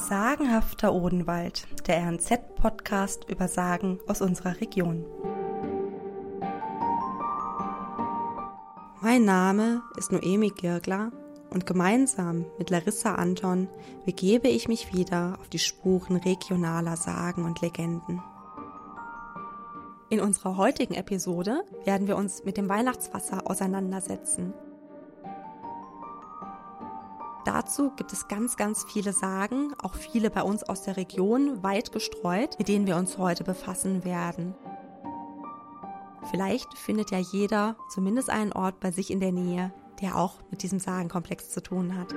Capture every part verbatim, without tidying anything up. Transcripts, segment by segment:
Sagenhafter Odenwald, der R N Z-Podcast über Sagen aus unserer Region. Mein Name ist Noemi Girgler und gemeinsam mit Larissa Anton begebe ich mich wieder auf die Spuren regionaler Sagen und Legenden. In unserer heutigen Episode werden wir uns mit dem Weihnachtswasser auseinandersetzen. Dazu gibt es ganz, ganz viele Sagen, auch viele bei uns aus der Region, weit gestreut, mit denen wir uns heute befassen werden. Vielleicht findet ja jeder zumindest einen Ort bei sich in der Nähe, der auch mit diesem Sagenkomplex zu tun hat.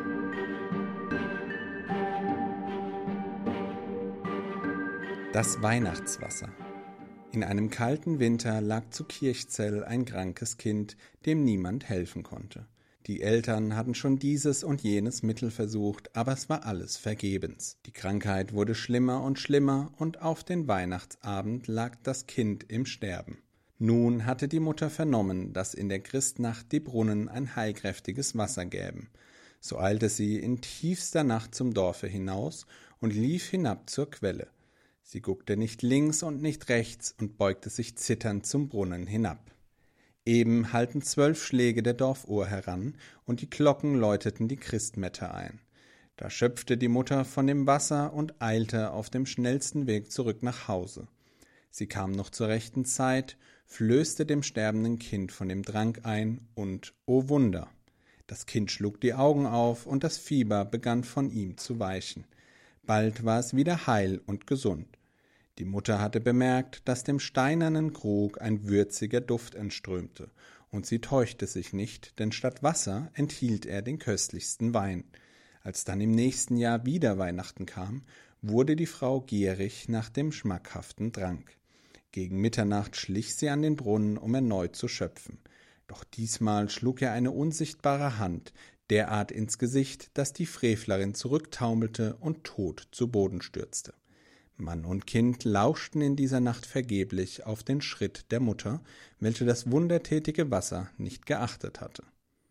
Das Weihnachtswasser. In einem kalten Winter lag zu Kirchzell ein krankes Kind, dem niemand helfen konnte. Die Eltern hatten schon dieses und jenes Mittel versucht, aber es war alles vergebens. Die Krankheit wurde schlimmer und schlimmer und auf den Weihnachtsabend lag das Kind im Sterben. Nun hatte die Mutter vernommen, dass in der Christnacht die Brunnen ein heilkräftiges Wasser gäben. So eilte sie in tiefster Nacht zum Dorfe hinaus und lief hinab zur Quelle. Sie guckte nicht links und nicht rechts und beugte sich zitternd zum Brunnen hinab. Eben hallten zwölf Schläge der Dorfuhr heran und die Glocken läuteten die Christmette ein. Da schöpfte die Mutter von dem Wasser und eilte auf dem schnellsten Weg zurück nach Hause. Sie kam noch zur rechten Zeit, flößte dem sterbenden Kind von dem Trank ein und, o Wunder! Das Kind schlug die Augen auf und das Fieber begann von ihm zu weichen. Bald war es wieder heil und gesund. Die Mutter hatte bemerkt, dass dem steinernen Krug ein würziger Duft entströmte, und sie täuschte sich nicht, denn statt Wasser enthielt er den köstlichsten Wein. Als dann im nächsten Jahr wieder Weihnachten kam, wurde die Frau gierig nach dem schmackhaften Trank. Gegen Mitternacht schlich sie an den Brunnen, um erneut zu schöpfen. Doch diesmal schlug ihr eine unsichtbare Hand derart ins Gesicht, dass die Frevlerin zurücktaumelte und tot zu Boden stürzte. Mann und Kind lauschten in dieser Nacht vergeblich auf den Schritt der Mutter, welche das wundertätige Wasser nicht geachtet hatte.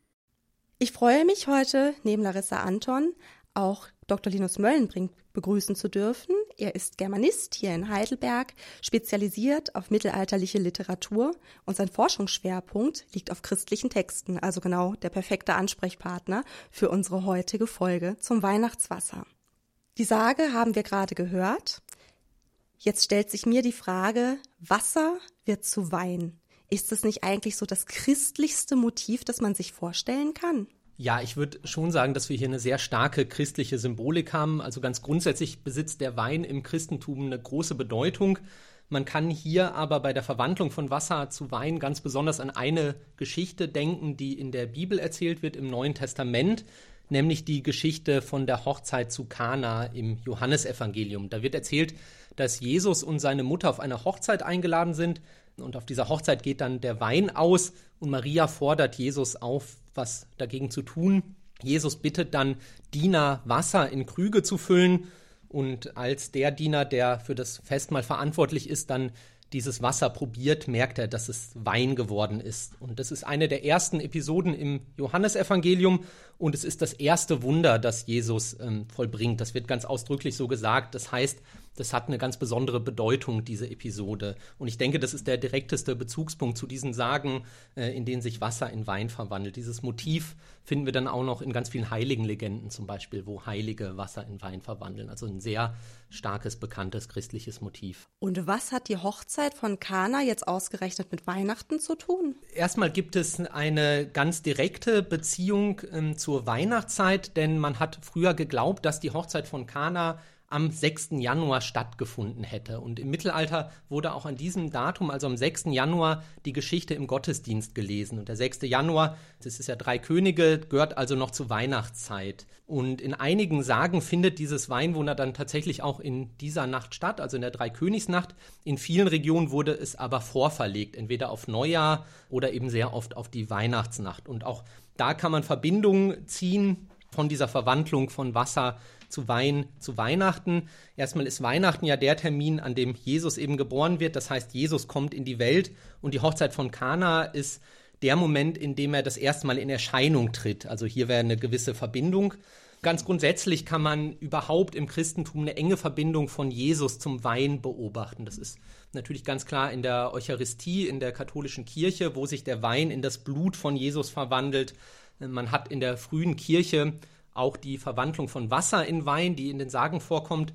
Ich freue mich heute, neben Larissa Anton auch Doktor Linus Möllenbrink begrüßen zu dürfen. Er ist Germanist hier in Heidelberg, spezialisiert auf mittelalterliche Literatur und sein Forschungsschwerpunkt liegt auf christlichen Texten, also genau der perfekte Ansprechpartner für unsere heutige Folge zum Weihnachtswasser. Die Sage haben wir gerade gehört. Jetzt stellt sich mir die Frage, Wasser wird zu Wein. Ist das nicht eigentlich so das christlichste Motiv, das man sich vorstellen kann? Ja, ich würde schon sagen, dass wir hier eine sehr starke christliche Symbolik haben. Also ganz grundsätzlich besitzt der Wein im Christentum eine große Bedeutung. Man kann hier aber bei der Verwandlung von Wasser zu Wein ganz besonders an eine Geschichte denken, die in der Bibel erzählt wird, im Neuen Testament, nämlich die Geschichte von der Hochzeit zu Kana im Johannesevangelium. Da wird erzählt, dass Jesus und seine Mutter auf eine Hochzeit eingeladen sind und auf dieser Hochzeit geht dann der Wein aus und Maria fordert Jesus auf, was dagegen zu tun. Jesus bittet dann Diener, Wasser in Krüge zu füllen und als der Diener, der für das Festmahl verantwortlich ist, dann dieses Wasser probiert, merkt er, dass es Wein geworden ist. Und das ist eine der ersten Episoden im Johannesevangelium und es ist das erste Wunder, das Jesus ähm, vollbringt. Das wird ganz ausdrücklich so gesagt. Das heißt, das hat eine ganz besondere Bedeutung, diese Episode. Und ich denke, das ist der direkteste Bezugspunkt zu diesen Sagen, äh, in denen sich Wasser in Wein verwandelt. Dieses Motiv finden wir dann auch noch in ganz vielen heiligen Legenden zum Beispiel, wo Heilige Wasser in Wein verwandeln. Also ein sehr starkes, bekanntes christliches Motiv. Und was hat die Hochzeit von Kana jetzt ausgerechnet mit Weihnachten zu tun? Erstmal gibt es eine ganz direkte Beziehung ähm, zur Weihnachtszeit, denn man hat früher geglaubt, dass die Hochzeit von Kana am sechsten Januar stattgefunden hätte. Und im Mittelalter wurde auch an diesem Datum, also am sechsten Januar, die Geschichte im Gottesdienst gelesen. Und der sechste Januar, das ist ja drei Könige, gehört also noch zur Weihnachtszeit. Und in einigen Sagen findet dieses Weinwunder dann tatsächlich auch in dieser Nacht statt, also in der Dreikönigsnacht. In vielen Regionen wurde es aber vorverlegt, entweder auf Neujahr oder eben sehr oft auf die Weihnachtsnacht. Und auch da kann man Verbindungen ziehen von dieser Verwandlung von Wasser zu Wein zu Weihnachten. Erstmal ist Weihnachten ja der Termin, an dem Jesus eben geboren wird. Das heißt, Jesus kommt in die Welt und die Hochzeit von Kana ist der Moment, in dem er das erste Mal in Erscheinung tritt. Also hier wäre eine gewisse Verbindung. Ganz grundsätzlich kann man überhaupt im Christentum eine enge Verbindung von Jesus zum Wein beobachten. Das ist natürlich ganz klar in der Eucharistie, in der katholischen Kirche, wo sich der Wein in das Blut von Jesus verwandelt. Man hat in der frühen Kirche auch die Verwandlung von Wasser in Wein, die in den Sagen vorkommt,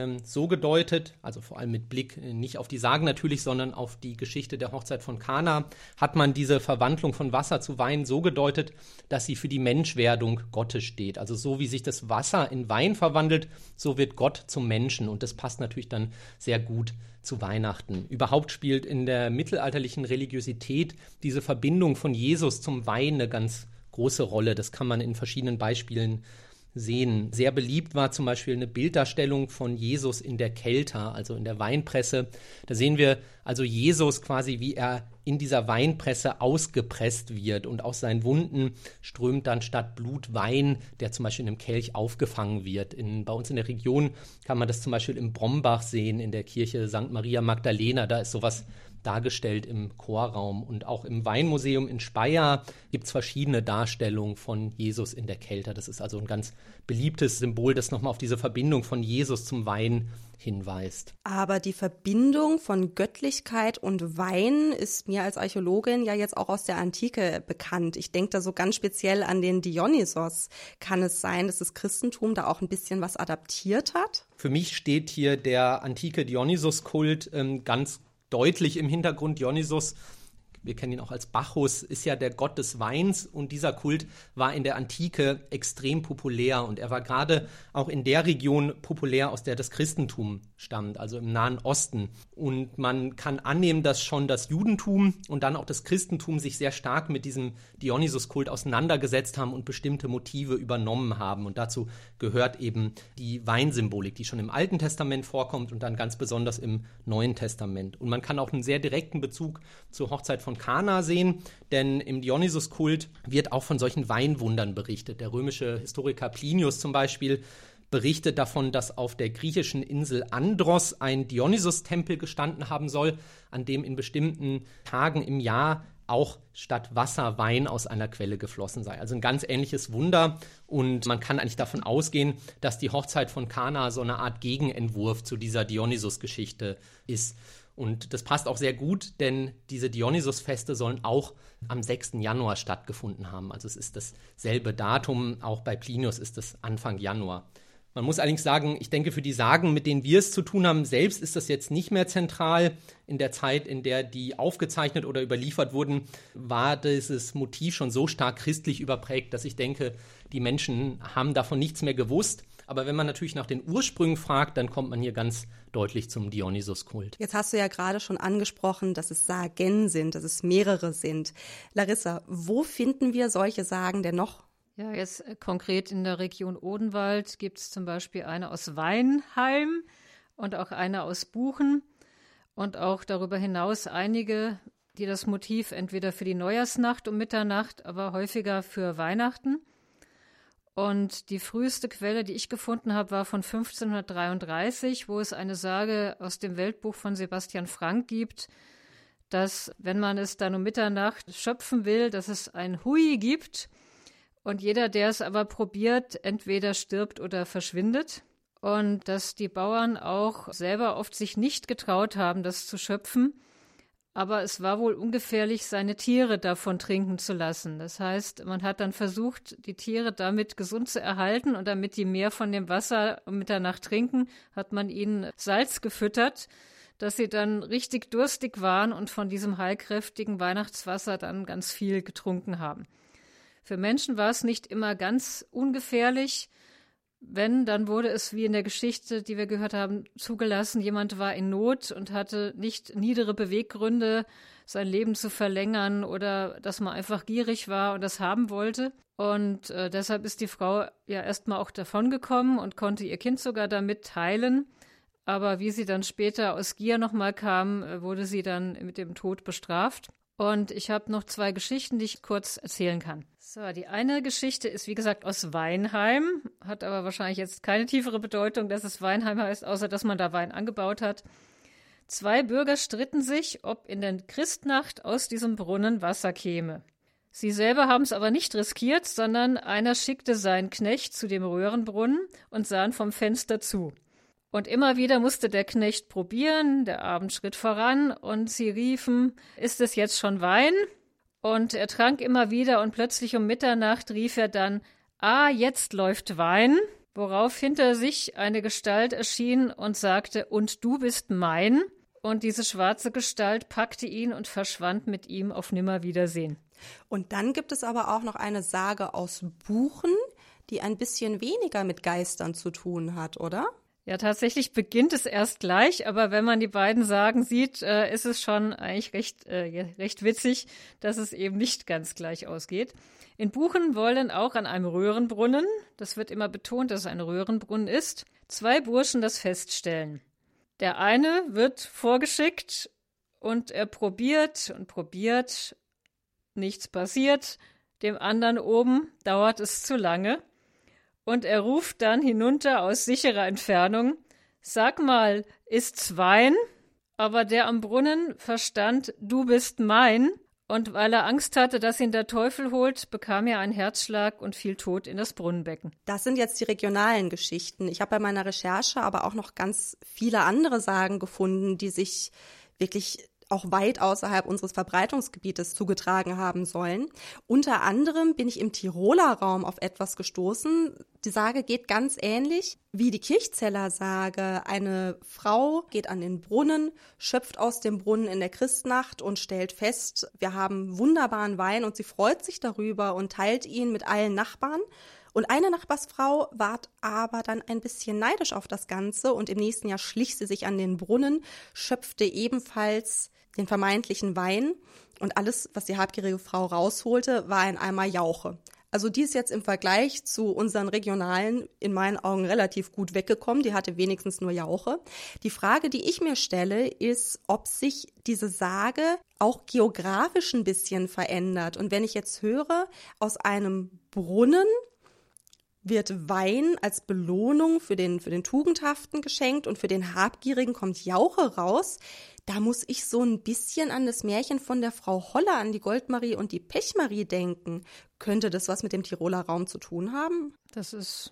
so gedeutet, also vor allem mit Blick nicht auf die Sagen natürlich, sondern auf die Geschichte der Hochzeit von Kana, hat man diese Verwandlung von Wasser zu Wein so gedeutet, dass sie für die Menschwerdung Gottes steht. Also so wie sich das Wasser in Wein verwandelt, so wird Gott zum Menschen, und das passt natürlich dann sehr gut zu Weihnachten. Überhaupt spielt in der mittelalterlichen Religiosität diese Verbindung von Jesus zum Wein eine ganz große Rolle. Das kann man in verschiedenen Beispielen sehen. Sehr beliebt war zum Beispiel eine Bilddarstellung von Jesus in der Kelter, also in der Weinpresse. Da sehen wir also Jesus quasi, wie er in dieser Weinpresse ausgepresst wird, und aus seinen Wunden strömt dann statt Blut Wein, der zum Beispiel in einem Kelch aufgefangen wird. In, bei uns in der Region kann man das zum Beispiel im Brombach sehen, in der Kirche Sankt Maria Magdalena. Da ist sowas dargestellt im Chorraum. Und auch im Weinmuseum in Speyer gibt es verschiedene Darstellungen von Jesus in der Kelter. Das ist also ein ganz beliebtes Symbol, das nochmal auf diese Verbindung von Jesus zum Wein hinweist. Aber die Verbindung von Göttlichkeit und Wein ist mir als Archäologin ja jetzt auch aus der Antike bekannt. Ich denke da so ganz speziell an den Dionysos. Kann es sein, dass das Christentum da auch ein bisschen was adaptiert hat? Für mich steht hier der antike Dionysos-Kult ähm, ganz deutlich im Hintergrund. Dionysos, wir kennen ihn auch als Bacchus, ist ja der Gott des Weins, und dieser Kult war in der Antike extrem populär, und er war gerade auch in der Region populär, aus der das Christentum stammt, also im Nahen Osten. Und man kann annehmen, dass schon das Judentum und dann auch das Christentum sich sehr stark mit diesem Dionysos-Kult auseinandergesetzt haben und bestimmte Motive übernommen haben. Und dazu gehört eben die Weinsymbolik, die schon im Alten Testament vorkommt und dann ganz besonders im Neuen Testament. Und man kann auch einen sehr direkten Bezug zur Hochzeit von Kana sehen, denn im Dionysos-Kult wird auch von solchen Weinwundern berichtet. Der römische Historiker Plinius zum Beispiel berichtet davon, dass auf der griechischen Insel Andros ein Dionysos-Tempel gestanden haben soll, an dem in bestimmten Tagen im Jahr auch statt Wasser Wein aus einer Quelle geflossen sei. Also ein ganz ähnliches Wunder, und man kann eigentlich davon ausgehen, dass die Hochzeit von Kana so eine Art Gegenentwurf zu dieser Dionysos-Geschichte ist. Und das passt auch sehr gut, denn diese Dionysos-Feste sollen auch am sechsten Januar stattgefunden haben. Also es ist dasselbe Datum, auch bei Plinius ist es Anfang Januar. Man muss allerdings sagen, ich denke, für die Sagen, mit denen wir es zu tun haben, selbst ist das jetzt nicht mehr zentral. In der Zeit, in der die aufgezeichnet oder überliefert wurden, war dieses Motiv schon so stark christlich überprägt, dass ich denke, die Menschen haben davon nichts mehr gewusst. Aber wenn man natürlich nach den Ursprüngen fragt, dann kommt man hier ganz deutlich zum Dionysos-Kult. Jetzt hast du ja gerade schon angesprochen, dass es Sagen sind, dass es mehrere sind. Larissa, wo finden wir solche Sagen denn noch? Ja, jetzt konkret in der Region Odenwald gibt es zum Beispiel eine aus Weinheim und auch eine aus Buchen und auch darüber hinaus einige, die das Motiv entweder für die Neujahrsnacht um Mitternacht, aber häufiger für Weihnachten. Und die früheste Quelle, die ich gefunden habe, war von fünfzehnhundertdreiunddreißig, wo es eine Sage aus dem Weltbuch von Sebastian Frank gibt, dass, wenn man es dann um Mitternacht schöpfen will, dass es ein Hui gibt. Und jeder, der es aber probiert, entweder stirbt oder verschwindet. Und dass die Bauern auch selber oft sich nicht getraut haben, das zu schöpfen. Aber es war wohl ungefährlich, seine Tiere davon trinken zu lassen. Das heißt, man hat dann versucht, die Tiere damit gesund zu erhalten. Und damit die mehr von dem Wasser um Mitternacht trinken, hat man ihnen Salz gefüttert, dass sie dann richtig durstig waren und von diesem heilkräftigen Weihnachtswasser dann ganz viel getrunken haben. Für Menschen war es nicht immer ganz ungefährlich. Wenn, dann wurde es, wie in der Geschichte, die wir gehört haben, zugelassen. Jemand war in Not und hatte nicht niedere Beweggründe, sein Leben zu verlängern oder dass man einfach gierig war und das haben wollte. Und äh, deshalb ist die Frau ja erstmal auch davongekommen und konnte ihr Kind sogar damit heilen. Aber wie sie dann später aus Gier nochmal kam, wurde sie dann mit dem Tod bestraft. Und ich habe noch zwei Geschichten, die ich kurz erzählen kann. So, die eine Geschichte ist, wie gesagt, aus Weinheim, hat aber wahrscheinlich jetzt keine tiefere Bedeutung, dass es Weinheim heißt, außer dass man da Wein angebaut hat. Zwei Bürger stritten sich, ob in der Christnacht aus diesem Brunnen Wasser käme. Sie selber haben es aber nicht riskiert, sondern einer schickte seinen Knecht zu dem Röhrenbrunnen und sahen vom Fenster zu. Und immer wieder musste der Knecht probieren, der Abend schritt voran und sie riefen, ist es jetzt schon Wein? Und er trank immer wieder und plötzlich um Mitternacht rief er dann, ah, jetzt läuft Wein, worauf hinter sich eine Gestalt erschien und sagte, und du bist mein? Und diese schwarze Gestalt packte ihn und verschwand mit ihm auf Nimmerwiedersehen. Und dann gibt es aber auch noch eine Sage aus Buchen, die ein bisschen weniger mit Geistern zu tun hat, oder? Ja, tatsächlich beginnt es erst gleich, aber wenn man die beiden Sagen sieht, äh, ist es schon eigentlich recht, äh, recht witzig, dass es eben nicht ganz gleich ausgeht. In Buchen wollen auch an einem Röhrenbrunnen, das wird immer betont, dass es ein Röhrenbrunnen ist, zwei Burschen das feststellen. Der eine wird vorgeschickt und er probiert und probiert, nichts passiert, dem anderen oben dauert es zu lange. Und er ruft dann hinunter aus sicherer Entfernung, sag mal, ist's Wein? Aber der am Brunnen verstand, du bist mein. Und weil er Angst hatte, dass ihn der Teufel holt, bekam er einen Herzschlag und fiel tot in das Brunnenbecken. Das sind jetzt die regionalen Geschichten. Ich habe bei meiner Recherche aber auch noch ganz viele andere Sagen gefunden, die sich wirklich auch weit außerhalb unseres Verbreitungsgebietes zugetragen haben sollen. Unter anderem bin ich im Tiroler Raum auf etwas gestoßen. Die Sage geht ganz ähnlich wie die Kirchzeller Sage. Eine Frau geht an den Brunnen, schöpft aus dem Brunnen in der Christnacht und stellt fest, wir haben wunderbaren Wein, und sie freut sich darüber und teilt ihn mit allen Nachbarn. Und eine Nachbarsfrau ward aber dann ein bisschen neidisch auf das Ganze und im nächsten Jahr schlich sie sich an den Brunnen, schöpfte ebenfalls den vermeintlichen Wein, und alles, was die habgierige Frau rausholte, war ein Eimer Jauche. Also die ist jetzt im Vergleich zu unseren regionalen in meinen Augen relativ gut weggekommen. Die hatte wenigstens nur Jauche. Die Frage, die ich mir stelle, ist, ob sich diese Sage auch geografisch ein bisschen verändert. Und wenn ich jetzt höre, aus einem Brunnen wird Wein als Belohnung für den, für den Tugendhaften geschenkt und für den Habgierigen kommt Jauche raus, da muss ich so ein bisschen an das Märchen von der Frau Holle, an die Goldmarie und die Pechmarie denken. Könnte das was mit dem Tiroler Raum zu tun haben? Das ist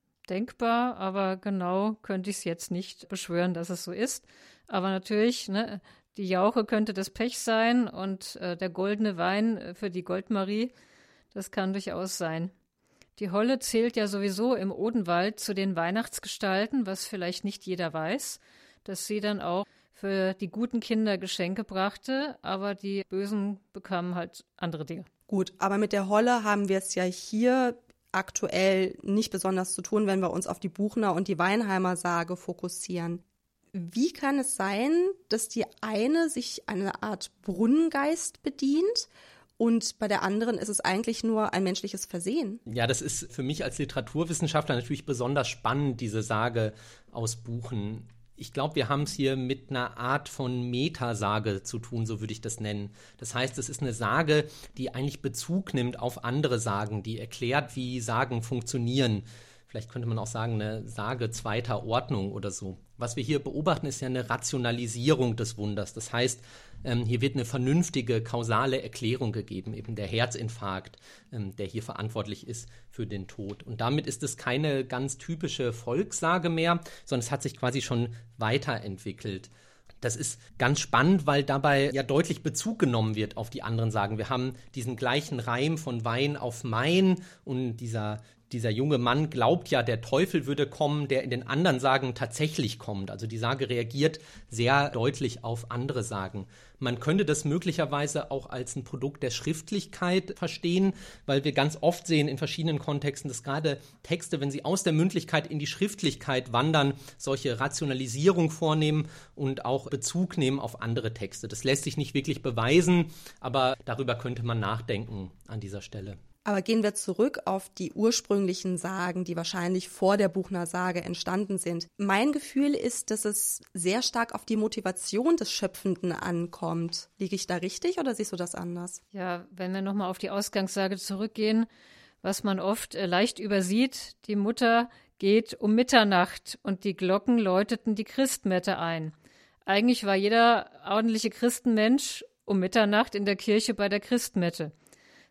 denkbar, aber genau könnte ich es jetzt nicht beschwören, dass es so ist. Aber natürlich, ne, die Jauche könnte das Pech sein und äh, der goldene Wein für die Goldmarie, das kann durchaus sein. Die Holle zählt ja sowieso im Odenwald zu den Weihnachtsgestalten, was vielleicht nicht jeder weiß, dass sie dann auch für die guten Kinder Geschenke brachte, aber die Bösen bekamen halt andere Dinge. Gut, aber mit der Holle haben wir es ja hier aktuell nicht besonders zu tun, wenn wir uns auf die Buchner und die Weinheimer Sage fokussieren. Wie kann es sein, dass die eine sich eine Art Brunnengeist bedient und bei der anderen ist es eigentlich nur ein menschliches Versehen? Ja, das ist für mich als Literaturwissenschaftler natürlich besonders spannend, diese Sage aus Buchen. Ich glaube, wir haben es hier mit einer Art von Metasage zu tun, so würde ich das nennen. Das heißt, es ist eine Sage, die eigentlich Bezug nimmt auf andere Sagen, die erklärt, wie Sagen funktionieren. Vielleicht könnte man auch sagen, eine Sage zweiter Ordnung oder so. Was wir hier beobachten, ist ja eine Rationalisierung des Wunders. Das heißt, ähm, hier wird eine vernünftige, kausale Erklärung gegeben, eben der Herzinfarkt, ähm, der hier verantwortlich ist für den Tod. Und damit ist es keine ganz typische Volkssage mehr, sondern es hat sich quasi schon weiterentwickelt. Das ist ganz spannend, weil dabei ja deutlich Bezug genommen wird auf die anderen Sagen. Wir haben diesen gleichen Reim von Wein auf Main und dieser Dieser junge Mann glaubt ja, der Teufel würde kommen, der in den anderen Sagen tatsächlich kommt. Also die Sage reagiert sehr deutlich auf andere Sagen. Man könnte das möglicherweise auch als ein Produkt der Schriftlichkeit verstehen, weil wir ganz oft sehen in verschiedenen Kontexten, dass gerade Texte, wenn sie aus der Mündlichkeit in die Schriftlichkeit wandern, solche Rationalisierung vornehmen und auch Bezug nehmen auf andere Texte. Das lässt sich nicht wirklich beweisen, aber darüber könnte man nachdenken an dieser Stelle. Aber gehen wir zurück auf die ursprünglichen Sagen, die wahrscheinlich vor der Buchner Sage entstanden sind. Mein Gefühl ist, dass es sehr stark auf die Motivation des Schöpfenden ankommt. Liege ich da richtig oder siehst du das anders? Ja, wenn wir nochmal auf die Ausgangssage zurückgehen, was man oft äh, leicht übersieht, die Mutter geht um Mitternacht und die Glocken läuteten die Christmette ein. Eigentlich war jeder ordentliche Christenmensch um Mitternacht in der Kirche bei der Christmette.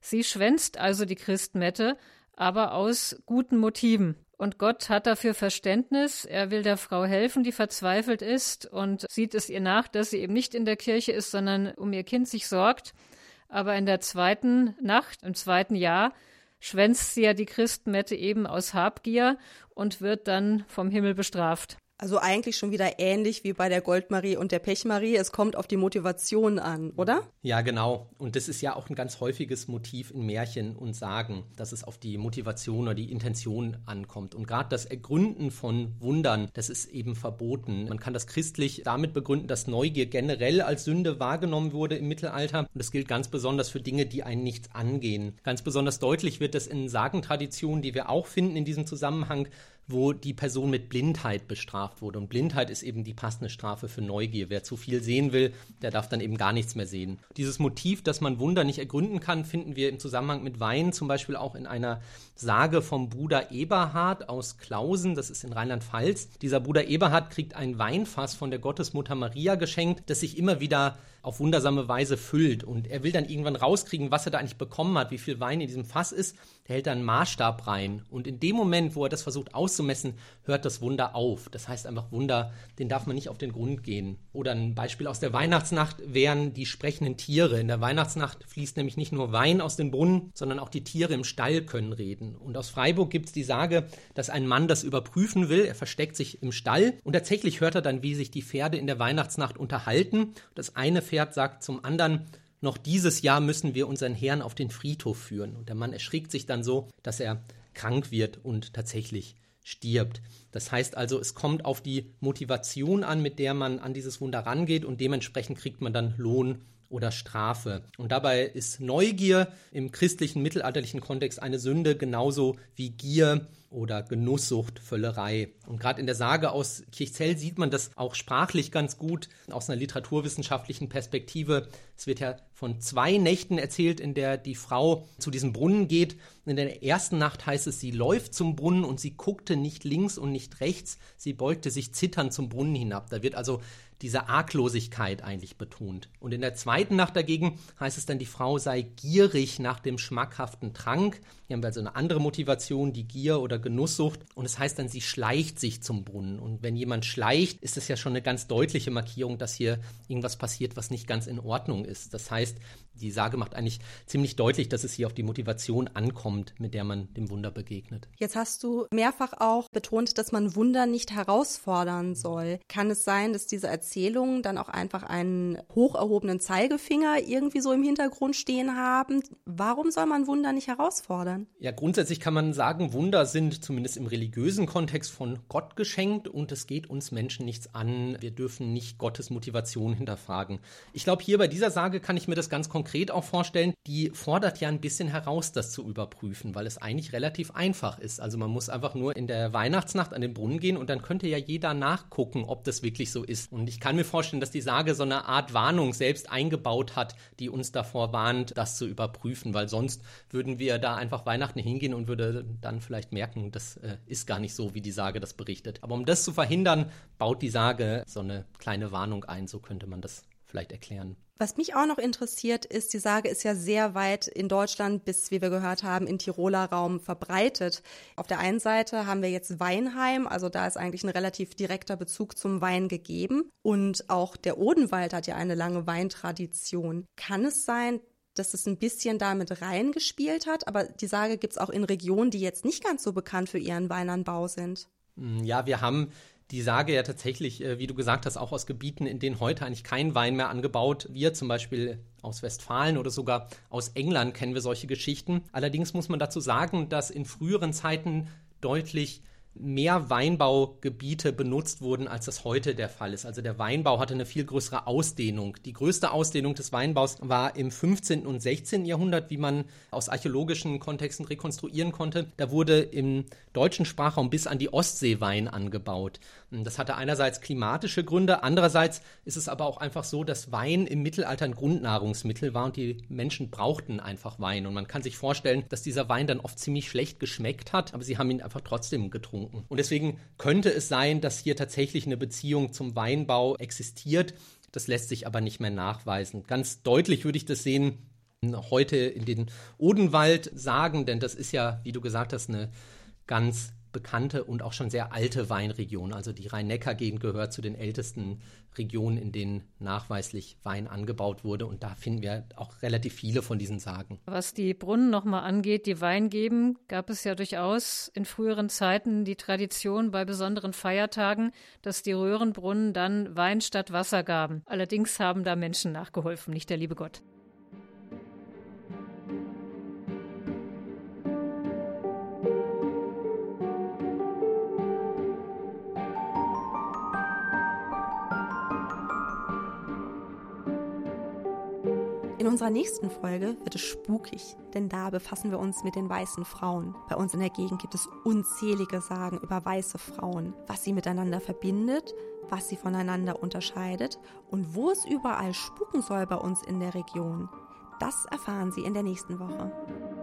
Sie schwänzt also die Christmette, aber aus guten Motiven. Und Gott hat dafür Verständnis. Er will der Frau helfen, die verzweifelt ist, und sieht es ihr nach, dass sie eben nicht in der Kirche ist, sondern um ihr Kind sich sorgt. Aber in der zweiten Nacht, im zweiten Jahr, schwänzt sie ja die Christmette eben aus Habgier und wird dann vom Himmel bestraft. Also eigentlich schon wieder ähnlich wie bei der Goldmarie und der Pechmarie. Es kommt auf die Motivation an, oder? Ja, genau. Und das ist ja auch ein ganz häufiges Motiv in Märchen und Sagen, dass es auf die Motivation oder die Intention ankommt. Und gerade das Ergründen von Wundern, das ist eben verboten. Man kann das christlich damit begründen, dass Neugier generell als Sünde wahrgenommen wurde im Mittelalter. Und das gilt ganz besonders für Dinge, die einen nichts angehen. Ganz besonders deutlich wird das in Sagentraditionen, die wir auch finden in diesem Zusammenhang, wo die Person mit Blindheit bestraft wurde. Und Blindheit ist eben die passende Strafe für Neugier. Wer zu viel sehen will, der darf dann eben gar nichts mehr sehen. Dieses Motiv, dass man Wunder nicht ergründen kann, finden wir im Zusammenhang mit Wein, zum Beispiel auch in einer Sage vom Bruder Eberhard aus Klausen, das ist in Rheinland-Pfalz. Dieser Bruder Eberhard kriegt ein Weinfass von der Gottesmutter Maria geschenkt, das sich immer wieder auf wundersame Weise füllt. Und er will dann irgendwann rauskriegen, was er da eigentlich bekommen hat, wie viel Wein in diesem Fass ist. Der hält dann einen Maßstab rein. Und in dem Moment, wo er das versucht auszumessen, hört das Wunder auf. Das heißt einfach, Wunder, den darf man nicht auf den Grund gehen. Oder ein Beispiel aus der Weihnachtsnacht wären die sprechenden Tiere. In der Weihnachtsnacht fließt nämlich nicht nur Wein aus den Brunnen, sondern auch die Tiere im Stall können reden. Und aus Freiburg gibt es die Sage, dass ein Mann das überprüfen will. Er versteckt sich im Stall und tatsächlich hört er dann, wie sich die Pferde in der Weihnachtsnacht unterhalten. Das eine Pferd sagt zum anderen: Noch dieses Jahr müssen wir unseren Herrn auf den Friedhof führen. Und der Mann erschrickt sich dann so, dass er krank wird und tatsächlich stirbt. Das heißt also, es kommt auf die Motivation an, mit der man an dieses Wunder rangeht, und dementsprechend kriegt man dann Lohn oder Strafe. Und dabei ist Neugier im christlichen, mittelalterlichen Kontext eine Sünde, genauso wie Gier oder Genusssucht, Völlerei. Und gerade in der Sage aus Kirchzell sieht man das auch sprachlich ganz gut aus einer literaturwissenschaftlichen Perspektive. Es wird ja von zwei Nächten erzählt, in der die Frau zu diesem Brunnen geht. In der ersten Nacht heißt es, sie läuft zum Brunnen und sie guckte nicht links und nicht rechts. Sie beugte sich zitternd zum Brunnen hinab. Da wird also diese Arglosigkeit eigentlich betont. Und in der zweiten Nacht dagegen heißt es dann, die Frau sei gierig nach dem schmackhaften Trank. Hier haben wir also eine andere Motivation, die Gier oder Genusssucht. Und es heißt dann, sie schleicht sich zum Brunnen. Und wenn jemand schleicht, ist es ja schon eine ganz deutliche Markierung, dass hier irgendwas passiert, was nicht ganz in Ordnung ist. Das heißt, die Sage macht eigentlich ziemlich deutlich, dass es hier auf die Motivation ankommt, mit der man dem Wunder begegnet. Jetzt hast du mehrfach auch betont, dass man Wunder nicht herausfordern soll. Kann es sein, dass diese Erzählungen dann auch einfach einen hoch erhobenen Zeigefinger irgendwie so im Hintergrund stehen haben? Warum soll man Wunder nicht herausfordern? Ja, grundsätzlich kann man sagen, Wunder sind zumindest im religiösen Kontext von Gott geschenkt und es geht uns Menschen nichts an. Wir dürfen nicht Gottes Motivation hinterfragen. Ich glaube, hier bei dieser Sage kann ich mir das ganz konkret auch vorstellen, die fordert ja ein bisschen heraus, das zu überprüfen, weil es eigentlich relativ einfach ist. Also man muss einfach nur in der Weihnachtsnacht an den Brunnen gehen und dann könnte ja jeder nachgucken, ob das wirklich so ist. Und ich kann mir vorstellen, dass die Sage so eine Art Warnung selbst eingebaut hat, die uns davor warnt, das zu überprüfen, weil sonst würden wir da einfach Weihnachten hingehen und würden dann vielleicht merken, das äh, ist gar nicht so, wie die Sage das berichtet. Aber um das zu verhindern, baut die Sage so eine kleine Warnung ein, so könnte man das vielleicht erklären. Was mich auch noch interessiert ist, die Sage ist ja sehr weit in Deutschland bis, wie wir gehört haben, in Tiroler Raum verbreitet. Auf der einen Seite haben wir jetzt Weinheim, also da ist eigentlich ein relativ direkter Bezug zum Wein gegeben. Und auch der Odenwald hat ja eine lange Weintradition. Kann es sein, dass es ein bisschen damit reingespielt hat, aber die Sage gibt es auch in Regionen, die jetzt nicht ganz so bekannt für ihren Weinanbau sind? Ja, wir haben die Sage ja tatsächlich, wie du gesagt hast, auch aus Gebieten, in denen heute eigentlich kein Wein mehr angebaut wird, zum Beispiel aus Westfalen oder sogar aus England kennen wir solche Geschichten. Allerdings muss man dazu sagen, dass in früheren Zeiten deutlich mehr Weinbaugebiete benutzt wurden, als das heute der Fall ist. Also der Weinbau hatte eine viel größere Ausdehnung. Die größte Ausdehnung des Weinbaus war im fünfzehnten und sechzehnten Jahrhundert, wie man aus archäologischen Kontexten rekonstruieren konnte. Da wurde im deutschen Sprachraum bis an die Ostsee Wein angebaut. Das hatte einerseits klimatische Gründe, andererseits ist es aber auch einfach so, dass Wein im Mittelalter ein Grundnahrungsmittel war und die Menschen brauchten einfach Wein. Und man kann sich vorstellen, dass dieser Wein dann oft ziemlich schlecht geschmeckt hat, aber sie haben ihn einfach trotzdem getrunken. Und deswegen könnte es sein, dass hier tatsächlich eine Beziehung zum Weinbau existiert. Das lässt sich aber nicht mehr nachweisen. Ganz deutlich würde ich das sehen heute in den Odenwald sagen, denn das ist ja, wie du gesagt hast, eine ganz bekannte und auch schon sehr alte Weinregion. Also die Rhein-Neckar-Gegend gehört zu den ältesten Regionen, in denen nachweislich Wein angebaut wurde. Und da finden wir auch relativ viele von diesen Sagen. Was die Brunnen nochmal angeht, die Wein geben, gab es ja durchaus in früheren Zeiten die Tradition bei besonderen Feiertagen, dass die Röhrenbrunnen dann Wein statt Wasser gaben. Allerdings haben da Menschen nachgeholfen, nicht der liebe Gott. In unserer nächsten Folge wird es spukig, denn da befassen wir uns mit den weißen Frauen. Bei uns in der Gegend gibt es unzählige Sagen über weiße Frauen, was sie miteinander verbindet, was sie voneinander unterscheidet und wo es überall spuken soll bei uns in der Region. Das erfahren Sie in der nächsten Woche.